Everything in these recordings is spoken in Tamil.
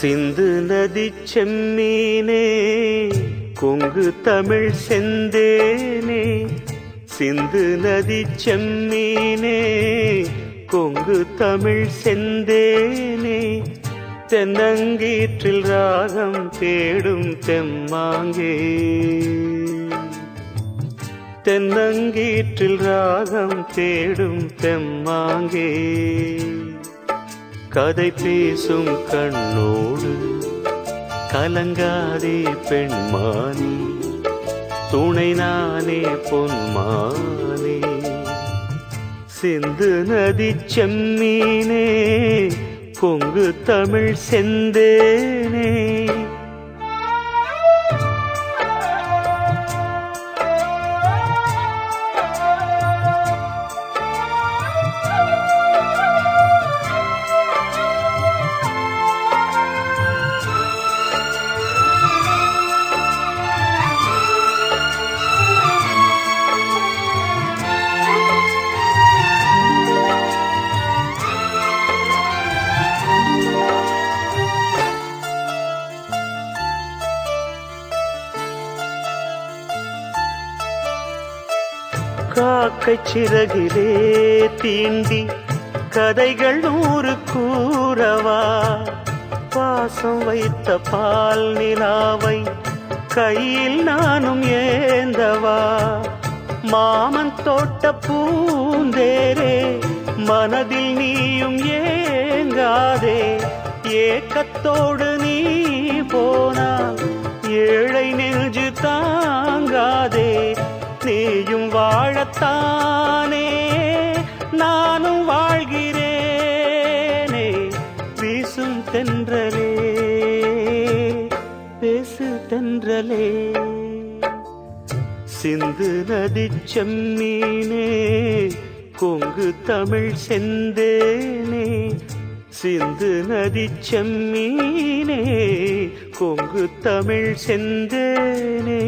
சிந்து நதி செம்மீனே கொங்கு தமிழ் செந்தேனே, சிந்து நதி செம்மீனே கொங்கு தமிழ் செந்தேனே, தென்னங்கீற்றில் ராகம் தேடும் தெம்மாங்கே, தென்னங்கீற்றில் ராகம் தேடும் தெம்மாங்கே, கதை பேசும் கண்ணோடு கலங்காதே பெண்மானே, துணை நானே பொன்மானே, சிந்து நதி செம்மீனே கொங்கு தமிழ் செந்தேனே. காக்கை சிறகிலே தீண்டி கதைகள் 100 கூறவா, பாசம் வைத்த பால் நிலாவை கையில் நானும் ஏந்தவா, மாமன் தோட்ட பூந்தேரே மனதில் நீயும் ஏங்காதே, ஏக்கத்தோடு நீ போனால் ஏழை நெஞ்சு தாங்காதே, நீயும் வாழத்தானே நானும் வாழ்கிறேனே, வீசும் தென்றலே பேசு தென்றலே, சிந்து நதி செம்மீனே கொங்கு தமிழ் செந்தேனே, சிந்து நதி செம்மீனே கொங்கு தமிழ் செந்தேனே.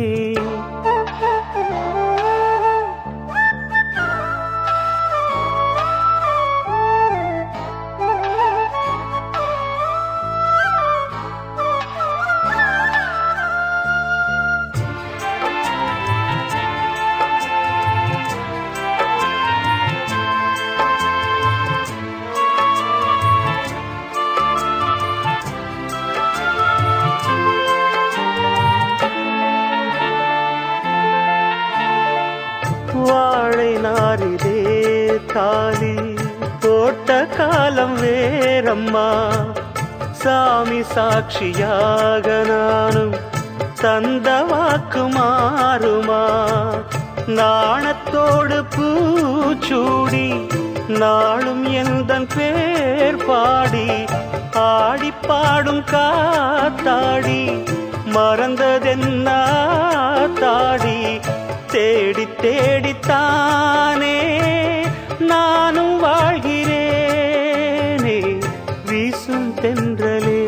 வாழை நாரிலே தாலி தோட்ட காலம் வேறம்மா, சாமி சாட்சியாக நானும் தந்த வாக்கு மாறுமா, நாணத்தோடு பூச்சூடி நாளும் எந்தன் பேர் பாடி, ஆடி பாடும் காத்தாடி மறந்ததென்ன தாடி, தேடி தேடித்தானே நானும் வாழ்கிறேனே, வீசும் தென்றலே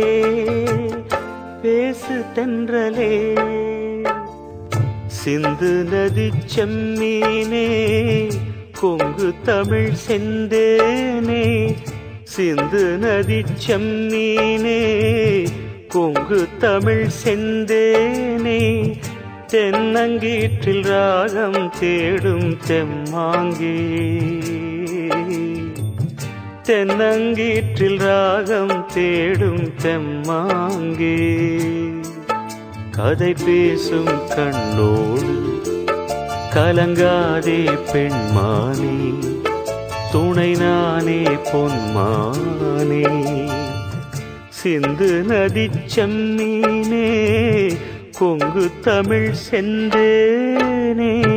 பேசு தென்றலே, சிந்து நதி செம்மீனே கொங்கு தமிழ் செந்தேனே, சிந்து நதி செம்மீனே கொங்கு தமிழ் செந்தேனே, தென்னங்கீற்றில் ராகம் தேடும் தெம்மாங்கே, தென்னங்கீற்றில் ராகம் தேடும் தெம்மாங்கே, கதை பேசும் கண்ணோடு கலங்காதே பெண்மானே, துணை நானே பொன்மானே, சிந்து நதி செம்மீனே கொங்கு தமிழ் செந்தேனே.